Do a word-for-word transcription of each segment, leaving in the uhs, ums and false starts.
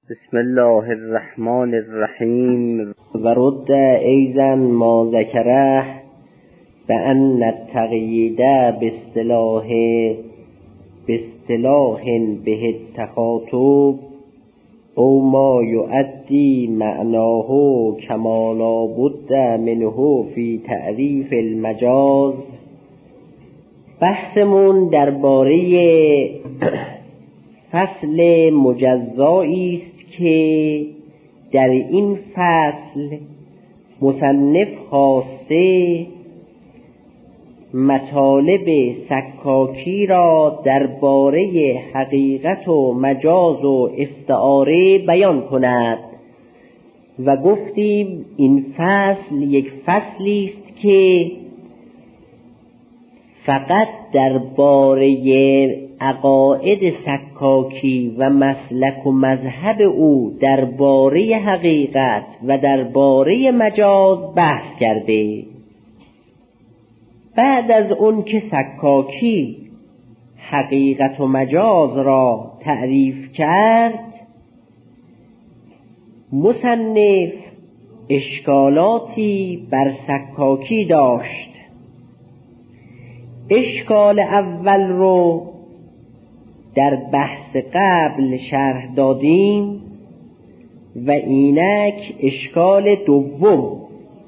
بسم الله الرحمن الرحیم. و رد ایضا ما ذکره بأن التقیید باصطلاح باصطلاح به التخاطب او ما یؤدی معناه کما لا بد منه فی تعریف المجاز. بحثمون درباره فصل مجزایی است که در این فصل مصنف خواسته مطالب سکاکی را درباره حقیقت و مجاز و استعاره بیان کند و گفتیم این فصل یک فصلی است که فقط درباره عقاید سکاکی و مسلک و مذهب او درباره حقیقت و درباره مجاز بحث کرده. بعد از اون که سکاکی حقیقت و مجاز را تعریف کرد، مصنف اشکالاتی بر سکاکی داشت. اشکال اول رو در بحث قبل شرح دادیم و اینک اشکال دوم.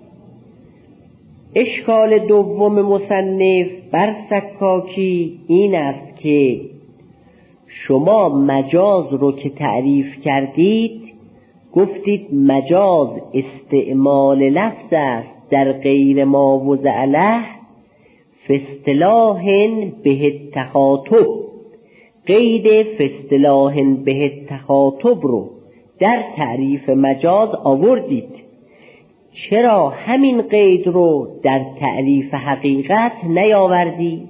اشکال دوم مصنف بر سکاکی این است که شما مجاز رو که تعریف کردید گفتید مجاز استعمال لفظ است در غیر ما وضع له فی اصطلاح به التخاطب. قید فی اصطلاح به التخاطب رو در تعریف مجاز آوردید. چرا همین قید رو در تعریف حقیقت نیاوردید؟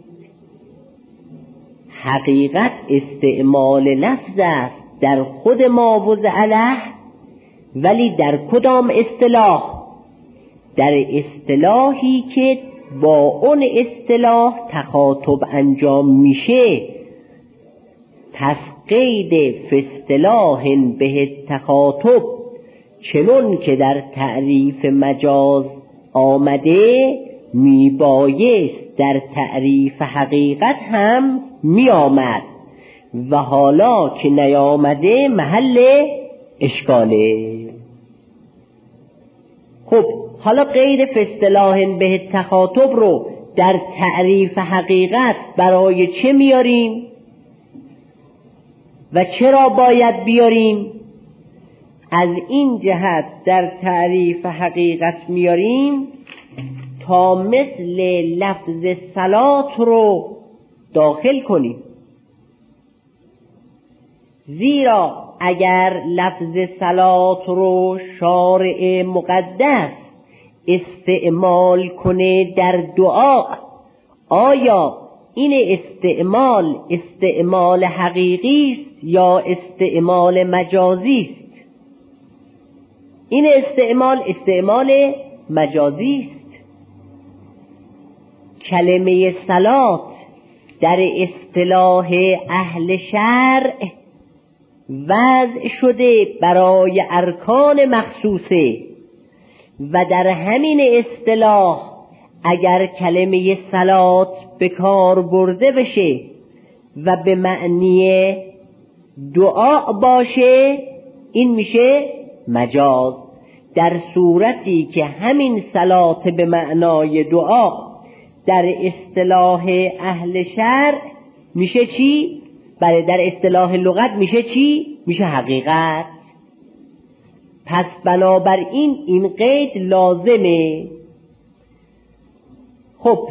حقیقت استعمال لفظ است در خود ما وضع له، ولی در کدام اصطلاح؟ در اصطلاحی که با اون اصطلاح تخاطب انجام میشه. پس قید فی اصطلاح به التخاطب چنون که در تعریف مجاز آمده میبایست در تعریف حقیقت هم میآمد و حالا که نیامده محل اشکاله. خب حالا قید فی اصطلاح به التخاطب رو در تعریف حقیقت برای چه میاریم و چرا باید بیاریم؟ از این جهت در تعریف حقیقت میاریم تا مثل لفظ صلات رو داخل کنیم. زیرا اگر لفظ صلات رو شارع مقدس استعمال کنه در دعا، آیا این استعمال استعمال حقیقی است یا استعمال مجازی است؟ این استعمال استعمال مجازی است. کلمه صلات در اصطلاح اهل شرع وضع شده برای ارکان مخصوصه و در همین اصطلاح اگر کلمه صلات به کار برده بشه و به معنی دعا باشه این میشه مجاز. در صورتی که همین صلات به معنای دعا در اصطلاح اهل شرع میشه چی؟ بله در اصطلاح لغت میشه چی؟ میشه حقیقت. پس بنابراین این قید لازمه. خب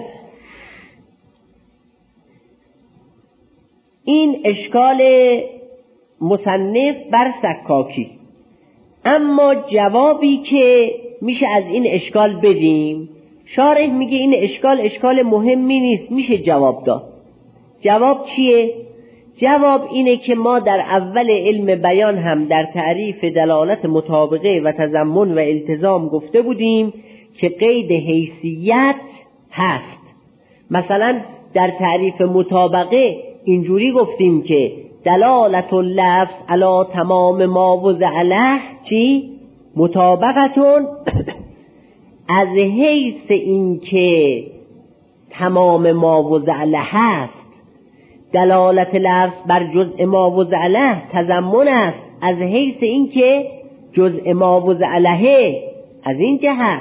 این اشکال مصنف بر سکاکی. اما جوابی که میشه از این اشکال بدیم، شارح میگه این اشکال اشکال مهمی نیست، میشه جواب داد. جواب چیه؟ جواب اینه که ما در اول علم بیان هم در تعریف دلالت مطابقه و تضمن و التزام گفته بودیم که قید حیثیت هست. مثلا در تعریف مطابقه اینجوری گفتیم که دلالت اللفظ علی تمام ما وضع له چی؟ مطابقتون از حیث این که تمام ما وضع له هست، دلالت لفظ بر جزء ما وضع له تضمن است از حیث این که جزء ما وضع له. از این جهت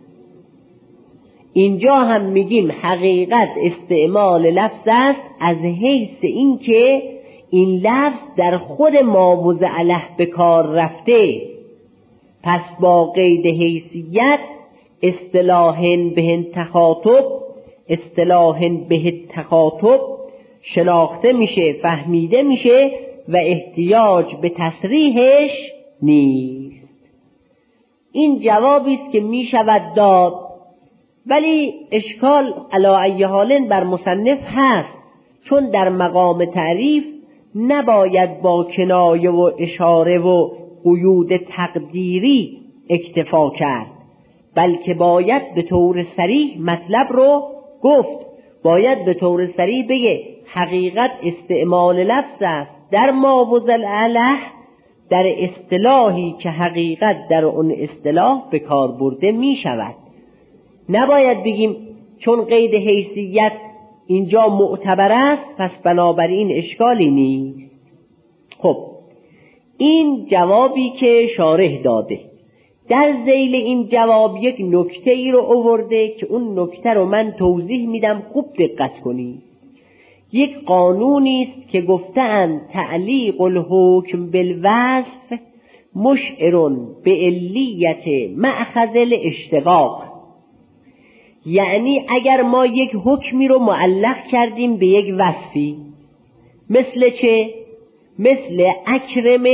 اینجا هم میگیم حقیقت استعمال لفظ است از حیث این که این لفظ در خود ما وضع له به کار رفته. پس با قید حیثیت اصطلاحاً به تخاطب اصطلاحاً به تخاطب شناخته میشه، فهمیده میشه و احتیاج به تصریحش نیست. این جوابی است که میشود داد، ولی اشکال علی ای حال بر مصنف هست، چون در مقام تعریف نباید با کنایه و اشاره و قیود تقدیری اکتفا کرد، بلکه باید به طور صریح مطلب رو گفت. باید به طور صریح بگه حقیقت استعمال لفظ است در ما وضع له، در اصطلاحی که حقیقت در اون اصطلاح به کار برده می شود. نباید بگیم چون قید حیثیت اینجا معتبر است پس بنابراین اشکالی نیست. خب این جوابی که شارح داده. در ذیل این جواب یک نکته ای رو آورده که اون نکته رو من توضیح میدم، خوب دقت کنید. یک قانونی است که گفتند تعلیق الحکم بالوصف مشعر به علیت مأخذ الاشتقاق. یعنی اگر ما یک حکمی رو معلق کردیم به یک وصفی، مثل چه؟ مثل اکرم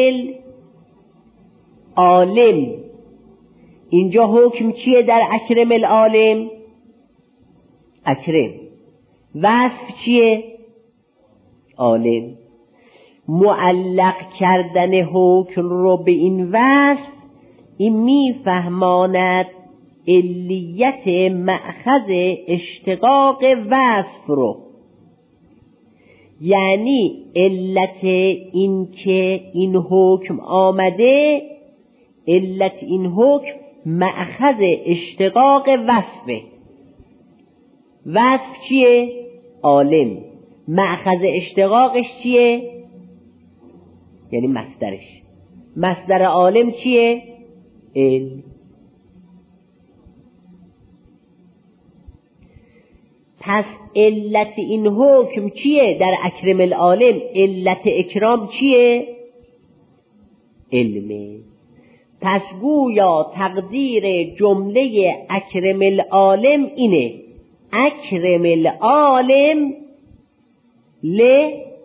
العالم. اینجا حکم چیه در اکرم العالم؟ اکرم. وصف چیه؟ عالم. معلق کردن حکم رو به این وصف این میفهماند علیت مأخذ اشتقاق وصف رو، یعنی علت این که این حکم آمده، علت این حکم مأخذ اشتقاق وصفه. وصف چیه؟ عالم. مأخذ اشتقاقش چیه؟ یعنی مصدرش. مصدر عالم چیه؟ علم. پس علت این حکم چیه در اکرم العالم؟ علت اکرام چیه؟ علمه. پس گویا تقدیر جمله اکرم العالم اینه: اکرم العالم ل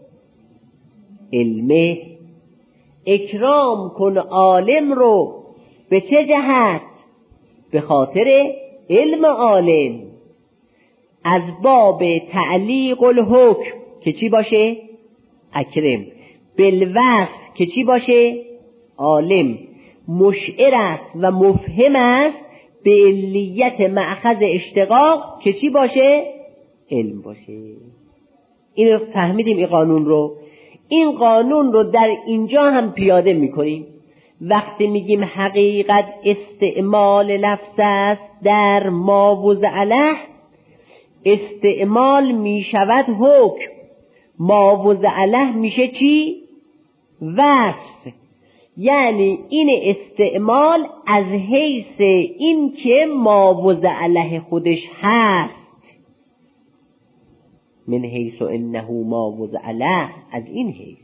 علمه. اکرام کن عالم رو به چه جهت؟ به خاطر علم عالم. از باب تعلیق الحکم که چی باشه؟ اکرم. بالوصف که چی باشه؟ عالم. مشعر است و مفهم است به علیت مأخذ اشتقاق که چی باشه؟ علم باشه. اینو فهمیدیم این قانون رو. این قانون رو در اینجا هم پیاده میکنیم. وقتی میگیم حقیقت استعمال لفظ است در ما وضع له، استعمال میشود حکم، ما وضع له میشه چی؟ وصف. یعنی این استعمال از حیث این که ما وضع له خودش هست، من حیث انه ما وضع له، از این حیث.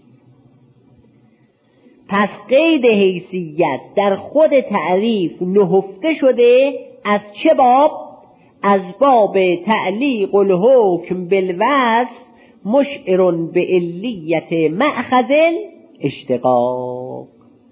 پس قید حیثیت در خود تعریف نهفته شده از چه باب؟ از باب تعلیق الحکم بالوصف مشعر به علیت مأخذ اشتقاق.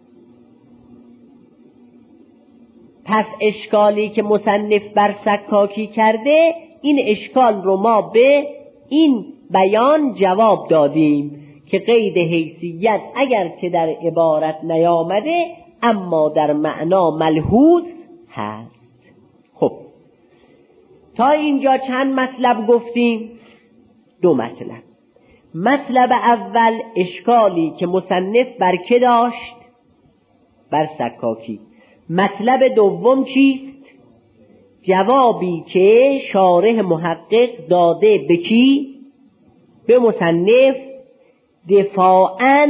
پس اشکالی که مصنف بر سکاکی کرده، این اشکال رو ما به این بیان جواب دادیم که قید حیثیت اگرچه در عبارت نیامده اما در معنا ملحوظ هست. خب تا اینجا چند مطلب گفتیم؟ دو مطلب. مطلب اول اشکالی که مصنف بر که داشت؟ بر سکاکی. مطلب دوم چیست؟ جوابی که شارح محقق داده به کی؟ به مصنف دفاعاً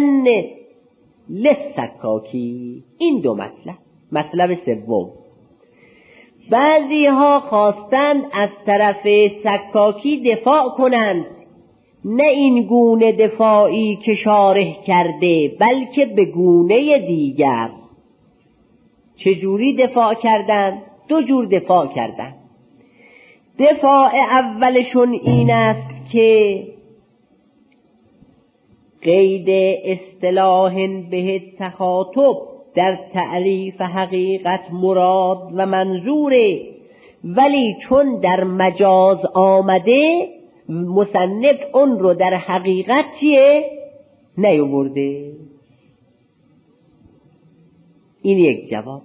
للسکاکی. این دو مطلب. مطلب سوم، بعضی ها خواستند از طرف سکاکی دفاع کنند، نه این گونه دفاعی که شارح کرده، بلکه به گونه دیگر. چجوری دفاع کردند؟ دو جور دفاع کردند. دفاع اولشون این است که قید اصطلاح به تخاطب در تعریف حقیقت مراد و منظوره، ولی چون در مجاز آمده مصنف اون رو در حقیقت چیه؟ نیاورده. این یک جواب.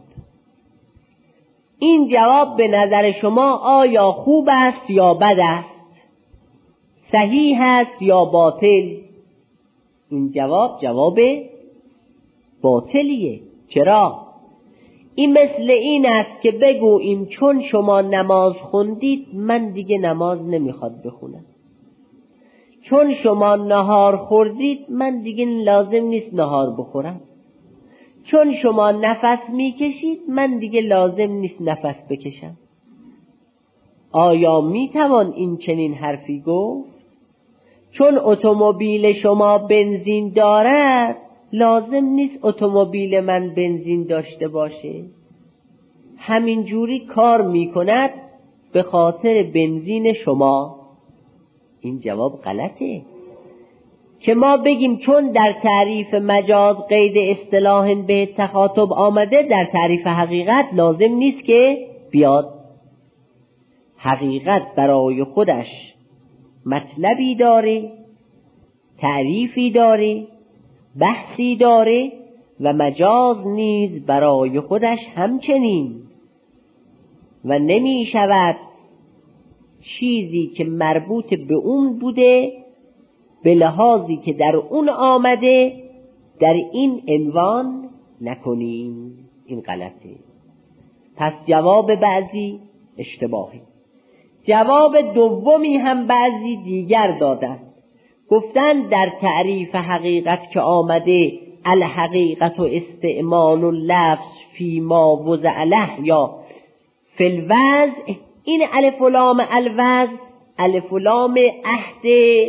این جواب به نظر شما آیا خوب است یا بد است؟ صحیح است یا باطل؟ این جواب جواب باطلیه. چرا؟ این مثل این است که بگوییم چون شما نماز خوندید من دیگه نماز نمیخواد بخونم، چون شما نهار خوردید من دیگه لازم نیست نهار بخورم، چون شما نفس میکشید من دیگه لازم نیست نفس بکشم. آیا میتوان این چنین حرفی گفت؟ چون اتومبیل شما بنزین دارد لازم نیست اتومبیل من بنزین داشته باشه، همین جوری کار میکند به خاطر بنزین شما. این جواب غلطه. که ما بگیم چون در تعریف مجاز قید اصطلاح به تخاطب آمده، در تعریف حقیقت لازم نیست که بیاد. حقیقت برای خودش مطلبی داره، تعریفی داره، بحثی داره، و مجاز نیز برای خودش همچنین، و نمی شود چیزی که مربوط به اون بوده به لحاظی که در اون آمده در این عنوان نکنیم. این غلطه. پس جواب بعضی اشتباهی. جواب دومی هم بعضی دیگر دادن، گفتن در تعریف حقیقت که آمده الحقیقت و استعمال و لفظ فی ما وضع له یا فی الوضع، این الف و لام الوضع الف و لام عهد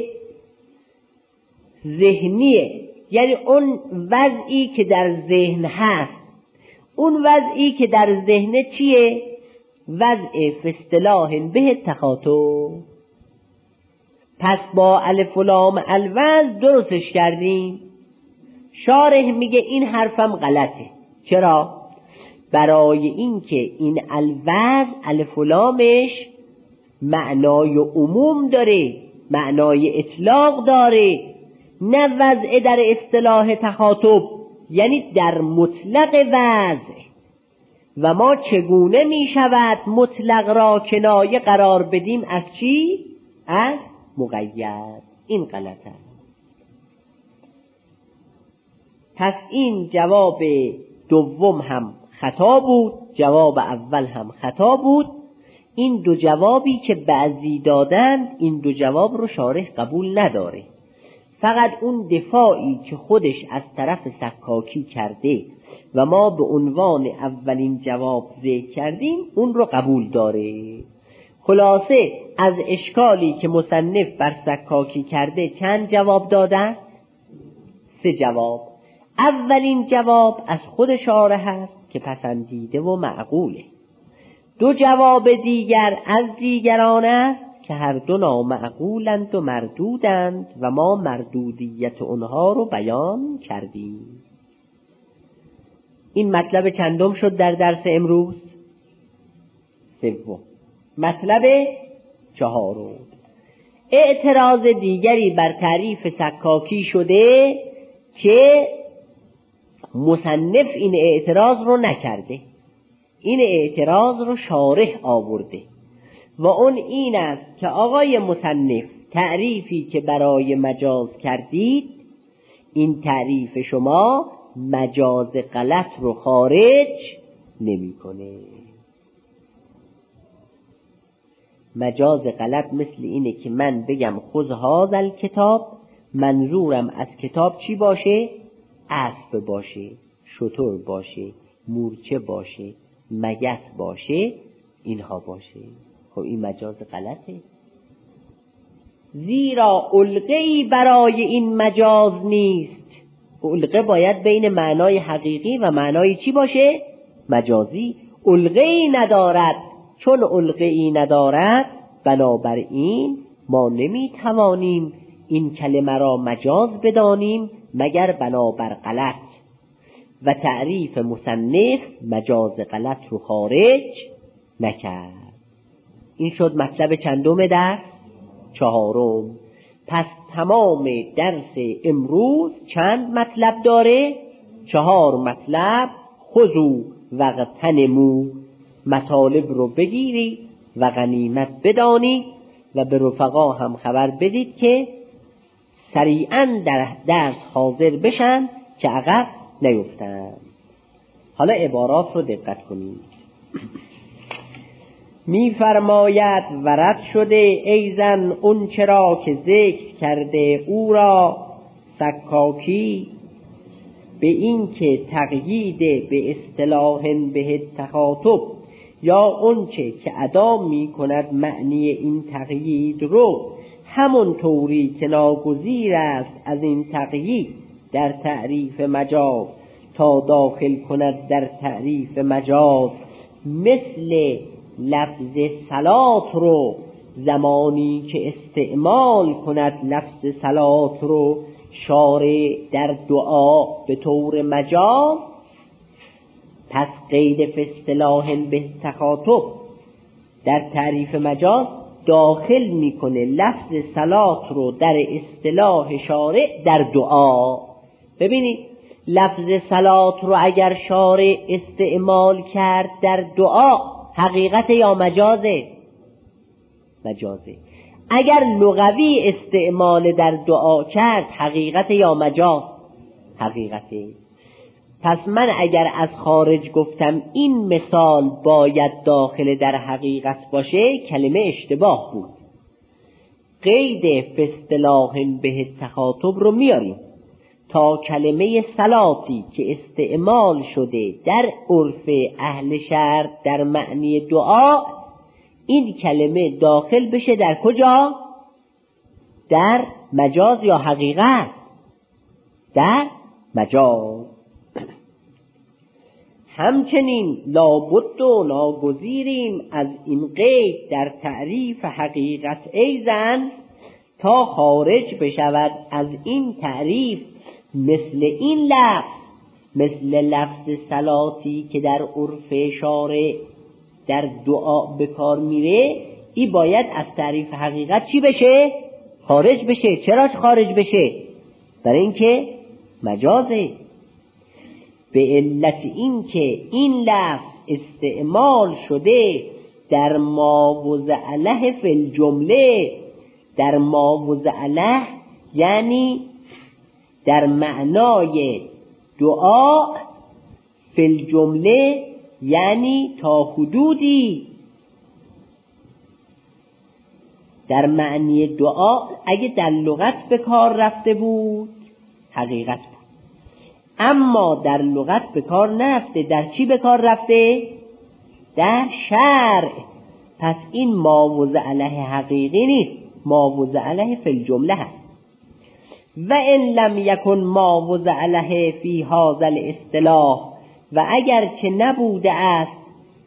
ذهنیه، یعنی اون وضعی که در ذهن هست. اون وضعی که در ذهن چیه؟ وضع فی اصطلاح به تخاطب. پس با الف و لام الوضع درستش کردیم. شارح میگه این حرفم غلطه. چرا؟ برای اینکه این الوضع الف و لامش معنای عموم داره، معنای اطلاق داره، نه وضع در اصطلاح تخاطب، یعنی در مطلق وضع. و ما چگونه می شود مطلق را کنایه قرار بدیم از چی؟ از مقید. این غلطه. پس این جواب دوم هم خطا بود، جواب اول هم خطا بود. این دو جوابی که بعضی دادن، این دو جواب رو شارح قبول نداره. فقط اون دفاعی که خودش از طرف سکاکی کرده و ما به عنوان اولین جواب ذکر کردیم اون رو قبول داره. خلاصه از اشکالی که مصنف بر سکاکی کرده چند جواب داده؟ سه جواب. اولین جواب از خود شارح است که پسندیده و معقوله. دو جواب دیگر از دیگران است که هر دو نامعقولند و مردودند و ما مردودیت اونها رو بیان کردیم. این مطلب چندم شد در درس امروز؟ سوم. مطلب چهارم. اعتراض دیگری بر تعریف سکاکی شده که مصنف این اعتراض رو نکرده، این اعتراض رو شارح آورده، و اون این است که آقای مصنف تعریفی که برای مجاز کردید این تعریف شما مجاز غلط رو خارج نمیکنه. مجاز غلط مثل اینه که من بگم خذ هذا الکتاب، منظورم از کتاب چی باشه؟ اسب باشه، شتر باشه، مورچه باشه، مگس باشه، اینها باشه. خب این مجاز غلطه، زیرا علقه‌ای برای این مجاز نیست. علقه باید بین معنای حقیقی و معنای چی باشه؟ مجازی. علقه‌ای ندارد، چون علقه‌ای ندارد بنابراین ما نمیتوانیم این کلمه را مجاز بدانیم مگر بنابر غلط. و تعریف مصنف مجاز غلط رو خارج نکرد. این شد مطلب چندم درس؟ چهارم. پس تمام درس امروز چند مطلب داره؟ چهار مطلب. خذوا واغتنموا، مطالب رو بگیری و غنیمت بدانی و به رفقا هم خبر بدید که سریعا در درس حاضر بشن که عقب نیفتن. حالا عبارات رو دقت کنید. می فرماید ورد شده ایزن اون چرا که ذکر کرده او را سکاکی، به این که تقیید به اصطلاح به تخاطب یا اون چه که ادا می کند معنی این تقیید رو، همون طوری که ناگزیر است از این تقیید در تعریف مجاز تا داخل کند در تعریف مجاز، مثل لفظ صلات رو زمانی که استعمال کند لفظ صلات رو شارع در دعا به طور مجاز، پس قید فی اصطلاح به تخاطب در تعریف مجاز داخل میکنه لفظ صلات رو در اصطلاح شارع در دعا. ببینید لفظ صلات رو اگر شارع استعمال کرد در دعا حقیقت یا مجازه؟ مجازه. اگر لغوی استعمال در دعا کرد حقیقت یا مجاز؟ حقیقته. پس من اگر از خارج گفتم این مثال باید داخل در حقیقت باشه کلمه اشتباه بود. قید فی اصطلاح به تخاطب رو میاریم تا کلمه صلاتی که استعمال شده در عرف اهل شرع در معنی دعا، این کلمه داخل بشه در کجا؟ در مجاز یا حقیقت؟ در مجاز. همچنین لابد و ناگزیریم از این قید در تعریف حقیقت ایزن تا خارج بشود از این تعریف مثل این لفظ، مثل لفظ صلاتی که در عرف شارع در دعا به کار میره، این باید از تعریف حقیقت چی بشه؟ خارج بشه. چرا خارج بشه؟ برای اینکه مجازه، به علت اینکه این لفظ استعمال شده در ما وضع له فی الجمله. در ما وضع له یعنی در معنای دعا، فی الجمله یعنی تا حدودی در معنی دعا. اگه در لغت به کار رفته بود حقیقت بود، اما در لغت به کار نرفته. در چی به کار رفته؟ در شرع. پس این ما وضع له حقیقی نیست، ما وضع له فی الجمله هست. و ان لم یکن ما وضع له فی هذا الاصطلاح، و اگر که نبوده است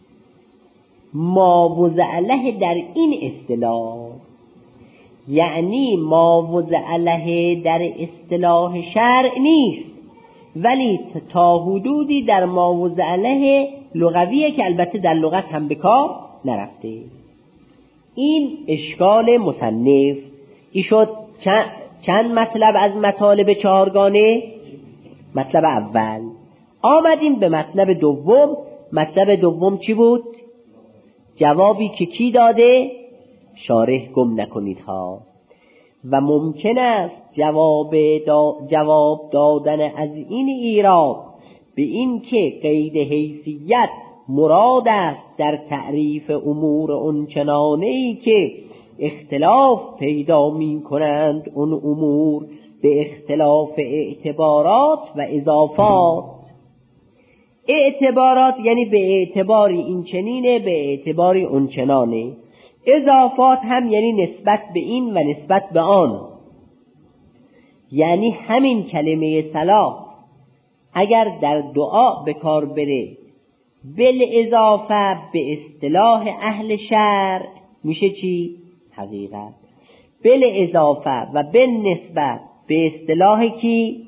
ما وضع له در این اصطلاح، یعنی ما وضع له در اصطلاح شرع نیست ولی تا حدودی در ما وضع له لغویه که البته در لغت هم به کار نرفته. این اشکال مصنف. ای شد چند مطلب از مطالب چهارگانه؟ مطلب اول. آمدیم به مطلب دوم. مطلب دوم چی بود؟ جوابی که کی داده؟ شارح گم نکنید ها. و ممکن است جواب, دا جواب دادن از این ایراد به این که قید حیثیت مراد است در تعریف امور اونچنانه‌ای که اختلاف پیدا می کنند اون امور به اختلاف اعتبارات و اضافات. اعتبارات یعنی به اعتباری این چنینه، به اعتباری اون چنانه. اضافات هم یعنی نسبت به این و نسبت به آن. یعنی همین کلمه صلاح اگر در دعا به کار بره بالاضافه به اصطلاح اهل شرع میشه چی؟ حقیقت. بالاضافه و بالنسبه به اصطلاح کی؟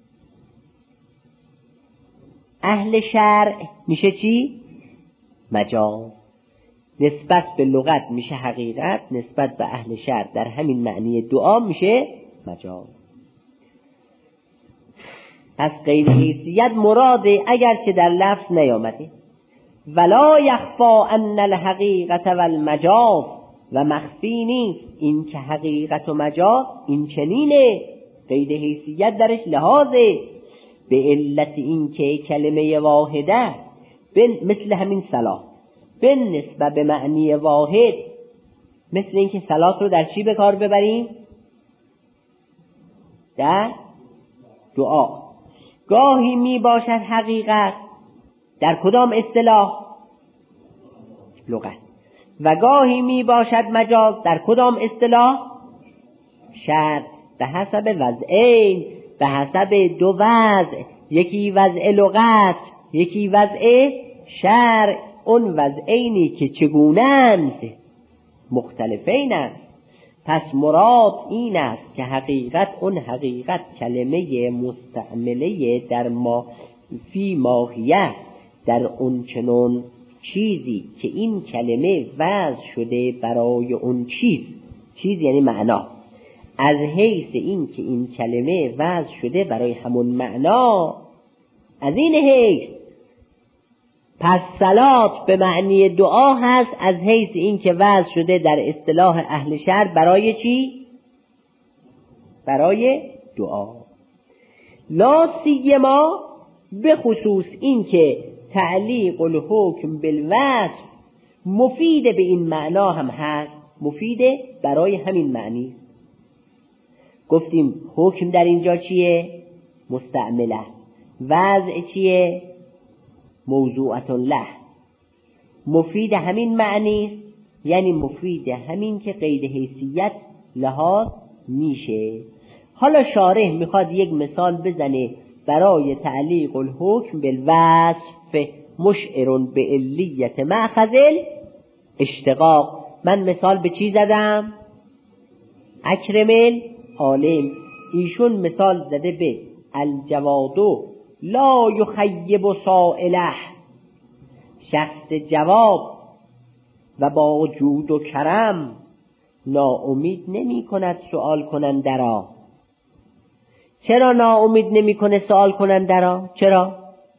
اهل شرع میشه چی؟ مجاز. نسبت به لغت میشه حقیقت، نسبت به اهل شرع در همین معنی دعا میشه مجاز. پس قید حیثیت مراده اگرچه در لفظ نیامده. ولا یخفا ان الحقیقت و المجاز، و مخفی نیست این که حقیقت و مجاز این چنینه، قید حیثیت درش لحاظه، به علت این که کلمه واحده مثل همین صلاح به نسبه به معنی واحد، مثل این که صلات رو در چی به کار ببریم؟ در دعا. گاهی می باشد حقیقت در کدام اصطلاح؟ لغت. و گاهی می باشد مجاز در کدام اصطلاح؟ شرع. به حسب وضعین، به حسب دو وضع، یکی وضع لغت یکی وضع شرع. اون وضعینی که چگونند مختلفین است. پس مراد این است که حقیقت اون حقیقت کلمه مستعمله در ما فی ماهیه، در اون چنون چیزی که این کلمه وضع شده برای اون چیز. چیز یعنی معنا. از حیث این که این کلمه وضع شده برای همون معنا، از این حیث پس صلات به معنی دعا هست، از حیث این که وضع شده در اصطلاح اهل شرع برای چی؟ برای دعا. لا سیما به خصوص این که تعلیق الحکم بالوصف مفید به این معنا هم هست، مفید برای همین معنی. گفتیم حکم در اینجا چیه؟ مستعمله. وضع چیه؟ موضوعة له. مفید همین معنی، یعنی مفید همین که قید حیثیت لحاظ میشه. حالا شارح میخواد یک مثال بزنه برای تعلیق الحکم بالوصف مشعر به علیت مأخذ اشتقاق. من مثال به چی زدم؟ اکرم العالم. ایشون مثال زده به الجوادو لا یخیب سائله، شخص جواب و با جود و کرم ناامید نمی کند سؤال کننده را. چرا ناامید نمی کنه سؤال کننده را؟ چرا؟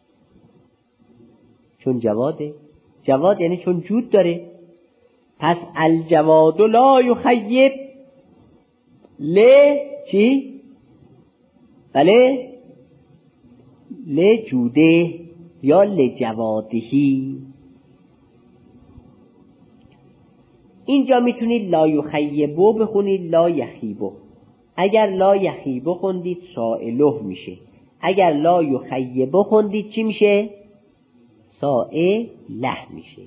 چون جواده. جواد یعنی چون جود داره. پس الجواد لا یخیب ل چی؟ بله لجوده یا لجوادهی. اینجا میتونید لا یخیبو بخونید لا یخیبو. اگر لا یخیبو خوندید سائله میشه. اگر لا یخیبو خوندید چی میشه؟ سائله میشه.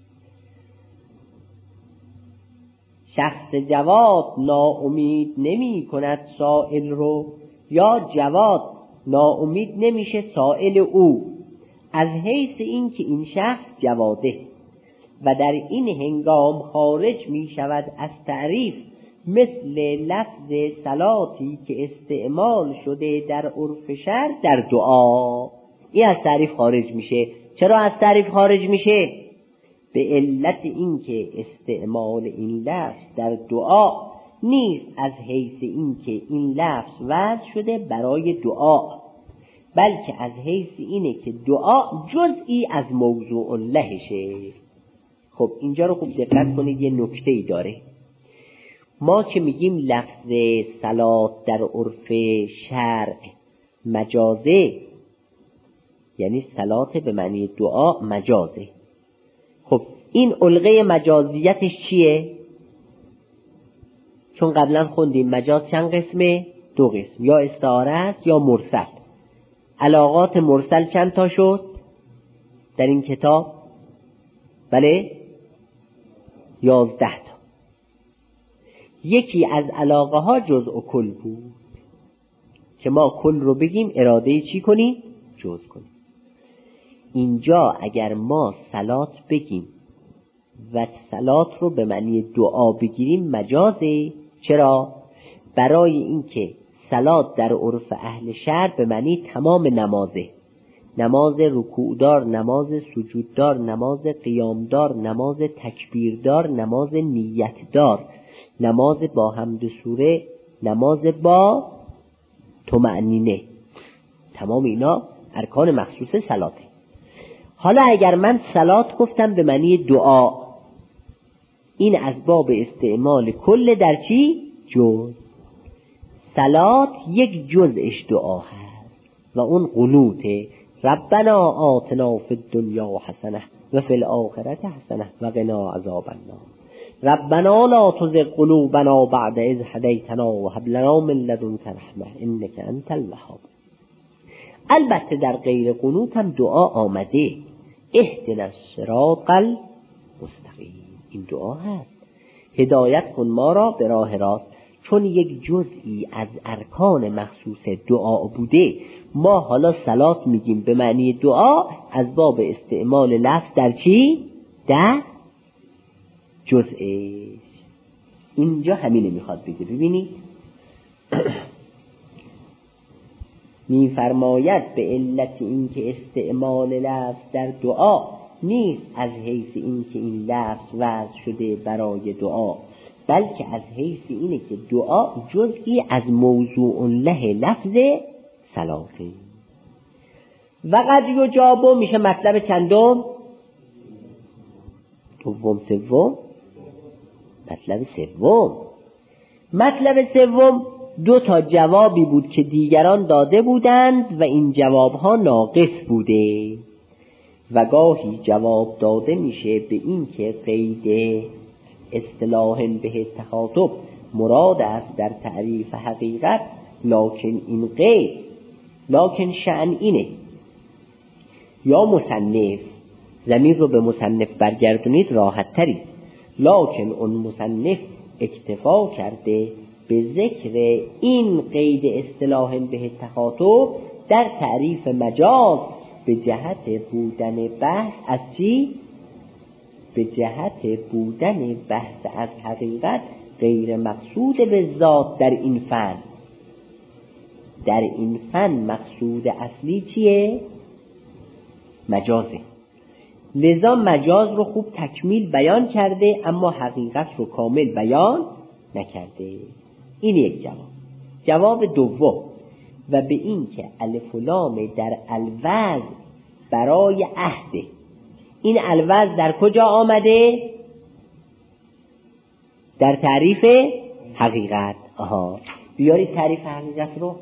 شخص جواد ناامید نمی کند سائل رو، یا جواد ناامید نمیشه سائل او، از حیث این که این شخص جواده و در این هنگام خارج می شود از تعریف، مثل لفظ صلاتی که استعمال شده در عرف شرع در دعا. این از تعریف خارج میشه. چرا از تعریف خارج میشه؟ به علت این که استعمال این لفظ در دعا نیست از حیث این که این لفظ وضع شده برای دعا، بلکه از حیث اینه که دعا جزئی از موضوع لهشه. خب اینجا رو خوب دقت کنید، یه نکته‌ای داره. ما که میگیم لفظ صلات در عرف شرع مجازه، یعنی صلات به معنی دعا مجازه. خب این علقه مجازیتش چیه؟ چون قبلا خوندیم مجاز چند قسمه؟ دو قسم، یا استعاره است یا مرسل. علاقات مرسل چند تا شد در این کتاب؟ بله یازده تا. یکی از علاقه ها جزء و کل بود که ما کل رو بگیم اراده چی کنیم؟ جزء کنیم. اینجا اگر ما صلات بگیم و صلات رو به معنی دعا بگیریم مجازه. چرا؟ برای اینکه صلات در عرف اهل شرع به معنی تمام نمازه، نماز رکوعدار، نماز سجوددار، نماز قیامدار، نماز تکبیردار، نماز نیتدار، نماز با حمد سوره، نماز با طمأنینه. تمام اینا ارکان مخصوص صلاته. حالا اگر من صلات گفتم به معنی دعا، این از باب استعمال کل در چی؟ جز. صلات یک جزش دعا هست و اون قنوته. ربنا آتنا فی الدنیا حسنه و فی الاخرة حسنه و قنا عذاب النار. ربنا لا تزغ قلوبنا بعد اذ هدیتنا و هب لنا من لدنک رحمه انک انت الوهاب. البته در غیر قنوت هم دعا آمده، اهدنا الصراط المستقیم. این دعا هست، هدایت کن ما را به راه راست. چون یک جزئی از ارکان مخصوص دعا بوده، ما حالا صلات میگیم به معنی دعا از باب استعمال لفظ در چی؟ در جزئش. اینجا همینه میخواد بگه. ببینید میفرماید به علت اینکه استعمال لفظ در دعا نیست از حیث اینکه این لفظ وضع شده برای دعا، بلکه از حیث اینه که دعا جزئی از موضوع له لفظ صلاته. و قد یجابو میشه مطلب چندم؟ دوم سوم؟ مطلب سوم. مطلب سوم دو تا جوابی بود که دیگران داده بودند و این جوابها ناقص بوده و گاهی جواب داده میشه به این که قید اصطلاح به تخاطب مراد است در تعریف حقیقت، لکن این قید لکن شأن اینه. یا مصنف، ضمیر رو به مصنف برگردونید راحت تری، لکن اون مصنف اکتفا کرده به ذکر این قید اصطلاح به تخاطب در تعریف مجاز به جهت بودن بحث از چی؟ به جهت بودن بحث از حقیقت غیر مقصود به ذات در این فن. در این فن مقصود اصلی چیه؟ مجازه. لذا مجاز رو خوب تکمیل بیان کرده اما حقیقت رو کامل بیان نکرده. این یک جواب. جواب دوم و به این که الف و لام در الوز برای عهده. این الوز در کجا آمده؟ در تعریف حقیقت. آها بیارید تعریف حقیقت رو.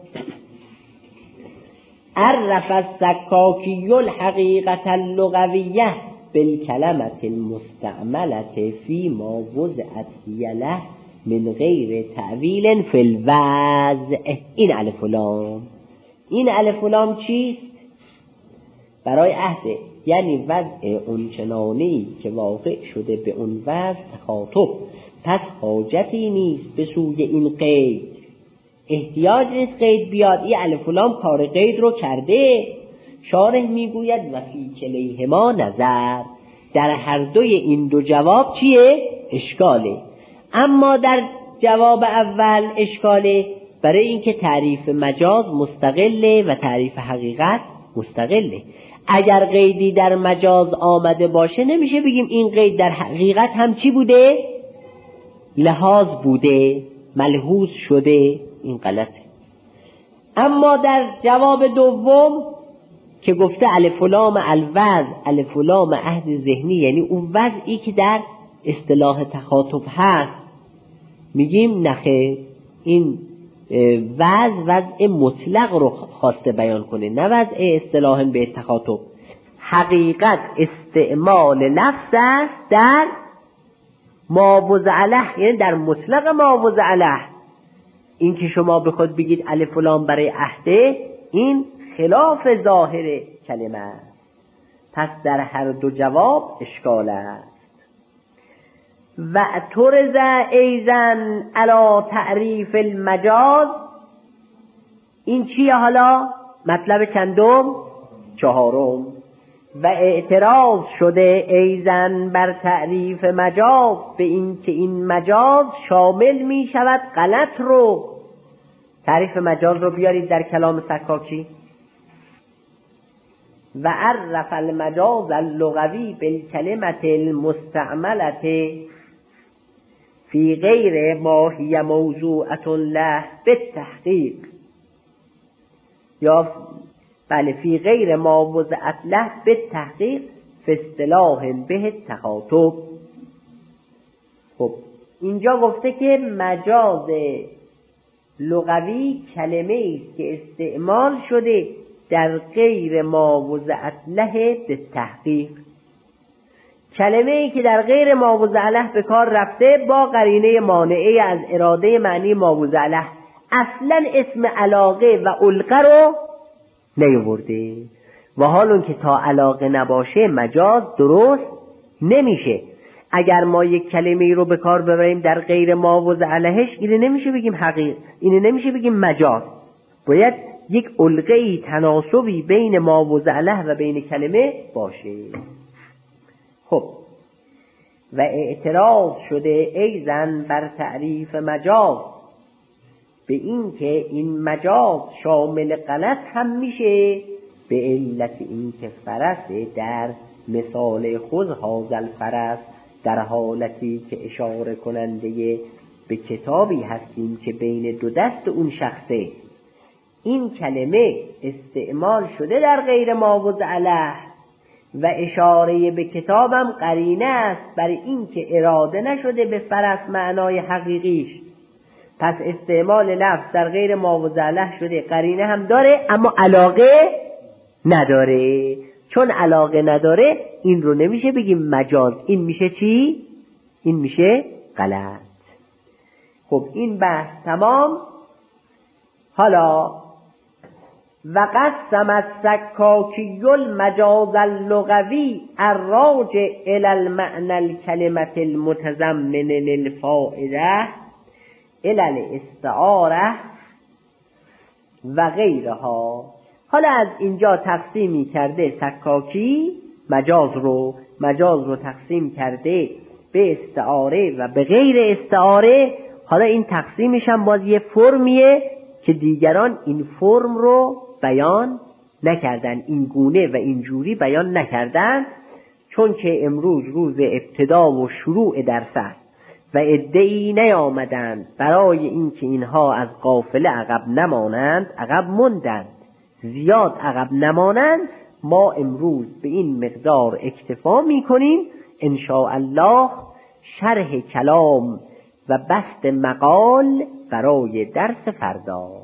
عرف السکاکی الحقیقت اللغویه بالکلمة المستعملة فيما وضعت هي له من غیر تعویل فی الوضع. این الف و لام. این الف و لام چیست؟ برای عهده، یعنی وضع اون چنانی که واقع شده به اون وضع تخاطب، پس حاجتی نیست به سوی این قید. احتیاج نیست قید بیاد. این الف و لام کار قید رو کرده. شارح میگوید و فی کلیهما نظر، در هر دوی این دو جواب چیه؟ اشکاله. اما در جواب اول اشکاله برای اینکه تعریف مجاز مستقله و تعریف حقیقت مستقله. اگر قیدی در مجاز آمده باشه نمیشه بگیم این قید در حقیقت هم چی بوده؟ لحاظ بوده، ملحوظ شده. این غلطه. اما در جواب دوم که گفته الف و لام الوضع، الف و لام عهد ذهنی، یعنی اون وضعی که در اصطلاح تخاطب هست، میگیم نخه این وضع وضع مطلق رو خواسته بیان کنه، نه وضع اصطلاحاً به تخاطب. حقیقت استعمال لفظ است در ما وضع له، یعنی در مطلق ما وضع له. این که شما بخود بگید الف و لام برای عهده، این خلاف ظاهر کلمه است. پس در هر دو جواب اشکال است. و اعترض ایزن علی تعریف المجاز، این چیه حالا؟ مطلب چندم؟ چهارم. و اعتراض شده ایزن بر تعریف مجاز، به این که این مجاز شامل می شود غلط رو. تعریف مجاز رو بیارید در کلام سکاکی. و عرف المجاز اللغوی بالکلمة المستعملة فی غیر ما هی موضوعة له بالتحقیق، یا بله فی غیر ما وضعت له بالتحقیق فی اصطلاح به تخاطب. خب اینجا گفته که مجاز لغوی کلمه است که استعمال شده در غیر ما وضعت له بالتحقیق. کلمه ای که در غیر ما وضع له به کار رفته با قرینه مانعه از اراده معنی ما وضع له، اصلا اسم علاقه و علقه رو نیورده. و حال اون که تا علاقه نباشه مجاز درست نمیشه. اگر ما یک کلمه رو به کار ببریم در غیر ما وضع لهش، اینه نمیشه بگیم حقیق، اینه نمیشه بگیم مجاز. باید یک علقه تناسبی بین ما وضع له و بین کلمه باشه. خب و اعتراض شده ایزن بر تعریف مجاز، به این که این مجاز شامل غلط هم میشه، به علت این که فرس در مثال خود هازل فرس، در حالتی که اشاره کننده به کتابی هستیم که بین دو دست اون شخصه، این کلمه استعمال شده در غیر ما وضع له و اشاره به کتابم قرینه است بر این که اراده نشده به فرس معنای حقیقیش. پس استعمال لفظ در غیر ما وضع له شده، قرینه هم داره اما علاقه نداره. چون علاقه نداره این رو نمیشه بگیم مجاز، این میشه چی؟ این میشه غلط. خب این بحث تمام. حالا و قسم السکاکی المجاز اللغوی الراجع الى المعنى الكلمة المتضمن للفائدة الى الاستعاره و غیرها. حالا از اینجا تقسیمی کرده سکاکی مجاز رو مجاز رو تقسیم کرده به استعاره و به غیر استعاره. حالا این تقسیمش هم باز یه فرمیه که دیگران این فرم رو بیان نکردن، این گونه و این جوری بیان نکردن، چون که امروز روز ابتدا و شروع درس است و عده‌ای نیامدند برای اینکه اینها از قافله عقب نمانند، عقب موندند، زیاد عقب نمانند. ما امروز به این مقدار اکتفا میکنیم. ان شاء الله شرح کلام و بسط مقال برای درس فردا.